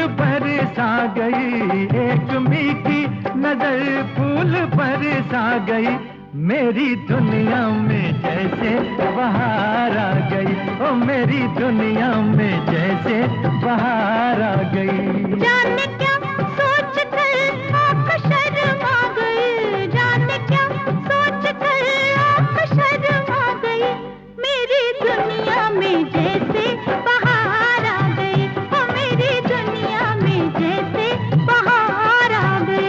बरसा गई, एक मीठी नजर फूल बरसा गई, मेरी दुनिया में जैसे बहार आ गई, ओ मेरी दुनिया में जैसे बहार आ गई। जाने क्या सोच कर आँख शर्मा गई, जाने क्या सोच कर आँख शर्मा गई, मेरी दुनिया में जैसे बहार आ गई, ओ मेरी दुनिया में जैसे बहार आ गई।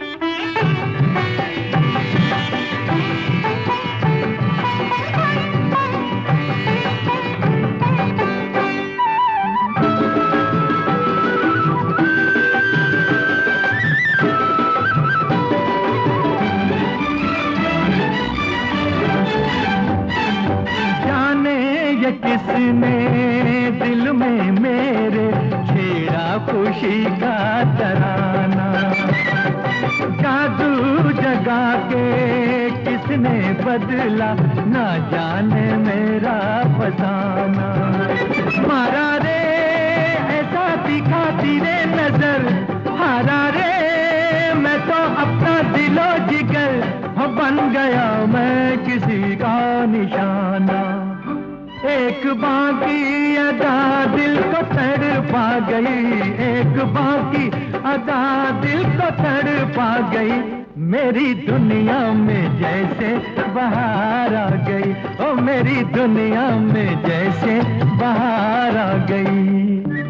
किसने दिल में मेरे छेड़ा खुशी का तराना, जादू जगा के किसने बदला ना जाने मेरा फसाना। मारा रे ऐसा दिखा तेरे नजर, हारा रे मैं तो अपना दिलो जिगर, बन गया मैं किसी का निशाना। एक बाकी अदा दिल को तड़पा गई, एक बाकी अदा दिल को तड़पा गई, मेरी दुनिया में जैसे बहार आ गई, ओ मेरी दुनिया में जैसे बहार आ गई।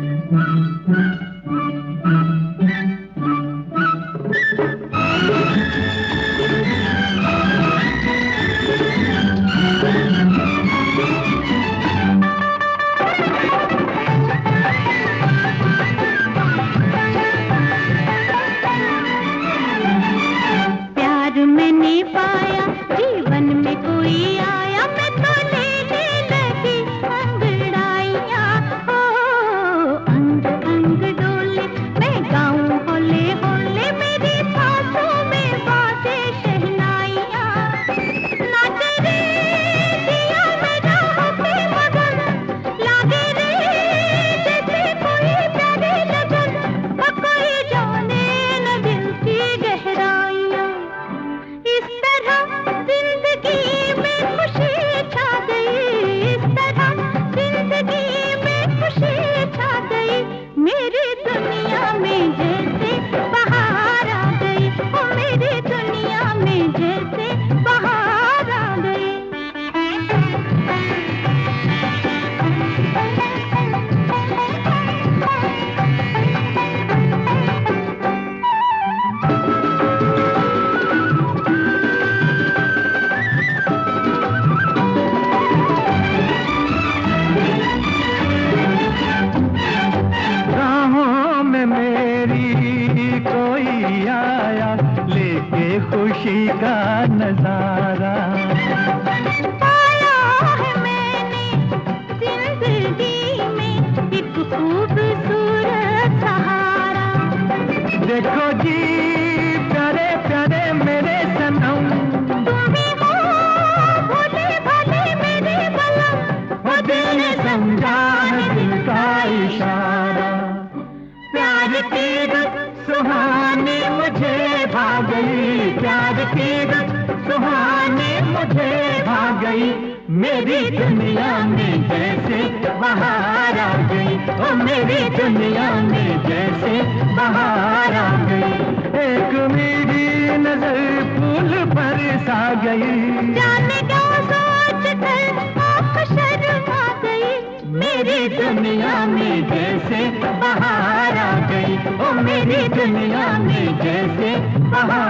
मैंने पाया जीवन में कोई आया, मैं तो लेने लगी अंगड़ाइयाँ, हो अंग अंग डोले मैं गाऊं होले होले, मेरी सांसों में बाजे शहनाइयाँ। नाच रे दिया मेरा होके मगन, लागे रे जैसे कोई प्यारे लगन, कोई जाने न दिल की गहराइयाँ। इस तरह जिंदगी में खुशी छा गई, इस तरह जिंदगी में खुशी छा गई, मेरी दुनिया में जैसे बहार आ गई, ओ मेरी दुनिया में जैसे बहार आ गई। कोई आया लेके खुशी का नजारा, पाया है मैंने जिंदगी में एक खूबसूरत सहारा। देखो जी प्यारे प्यारे मेरे सनम, तुम ही हो भोले भाले मेरे बलम, वो दिल ने समझा है दिल का इशारा। प्यार की सुहानी मुझे भा गई, प्यार की सुहानी मुझे भा गई, मेरी दुनिया में जैसे बहार आ गई, ओ मेरी दुनिया में जैसे बहार आ गई। एक मेरी नजर फूल बरसा गई, जाने क्या सोच कर आँख शर्मा गई, मेरी दुनिया में जैसे बहार आ गई, ओ मेरी दुनिया में जैसे बहार